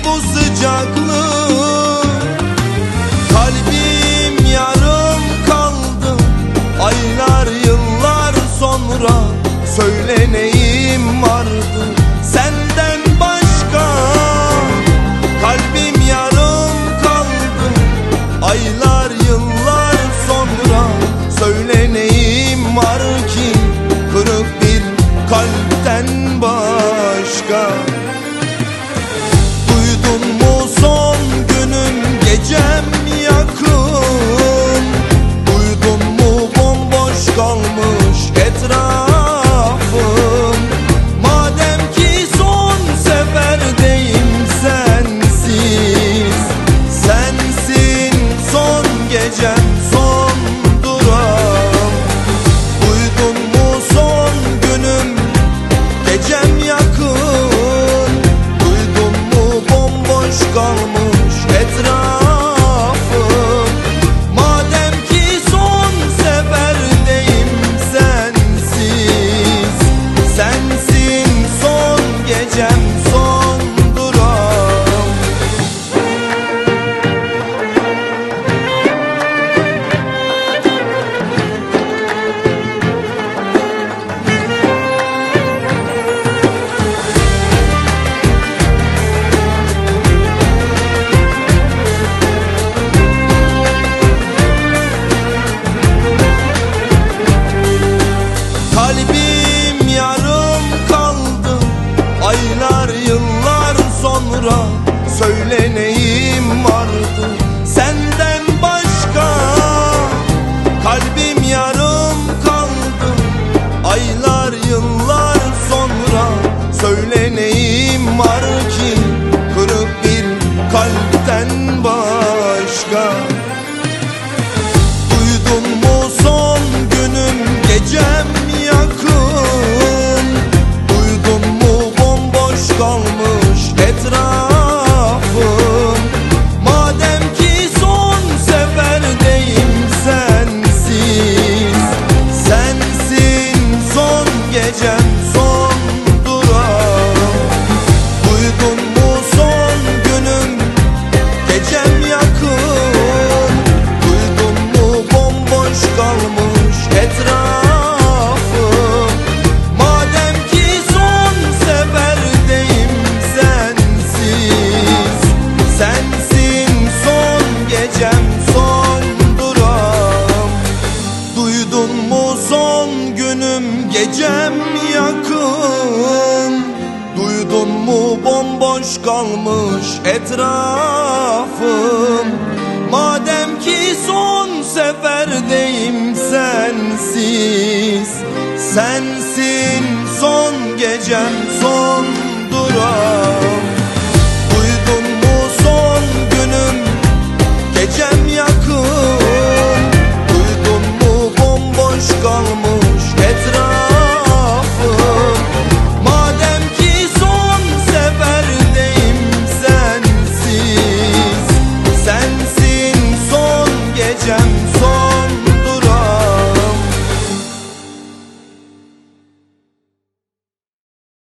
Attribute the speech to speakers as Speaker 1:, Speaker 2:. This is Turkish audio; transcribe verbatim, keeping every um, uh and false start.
Speaker 1: bu sıcaklık. Kalbim yarım kaldı aylar yıllar sonra. Söyle neyim vardı senden başka? Kalbim yarım kaldı aylar yıllar sonra. Söyle neyim var ki kırık bir kalpten başka? Duydun mu son günüm gecem yakın? Duydun mu bomboş kalmış etrafım? Madem ki son seferdeyim sensiz, sensin son gecem son durağım. Duydun mu son günüm gecem yakın? Duydun mu bomboş kalmış etrafım? Madem ki son seferdeyim sensiz, sensin son gecem son durağım. Kalbim yarım kaldı aylar yıllar sonra. Söyle neyim vardı senden başka? Kalbim yarım kaldı aylar yıllar sonra. Söyle neyim var ki kırık bir kalpten başka? Duydun mu son günüm gecem yakın? Duydun mu bomboş kalmış etrafım? Madem ki son seferdeyim sensiz, sensin son gecem son durağım. Duydun mu son günüm gecem yakın? Duydun mu bomboş kalmış etrafım? Madem ki son seferdeyim sensiz, sensin son gecem son durağım. Duydun mu son günüm gecem yakın? Duydun mu bomboş kalmış etrafım? Madem ki son seferdeyim sensiz, sensin son gecem son durağım.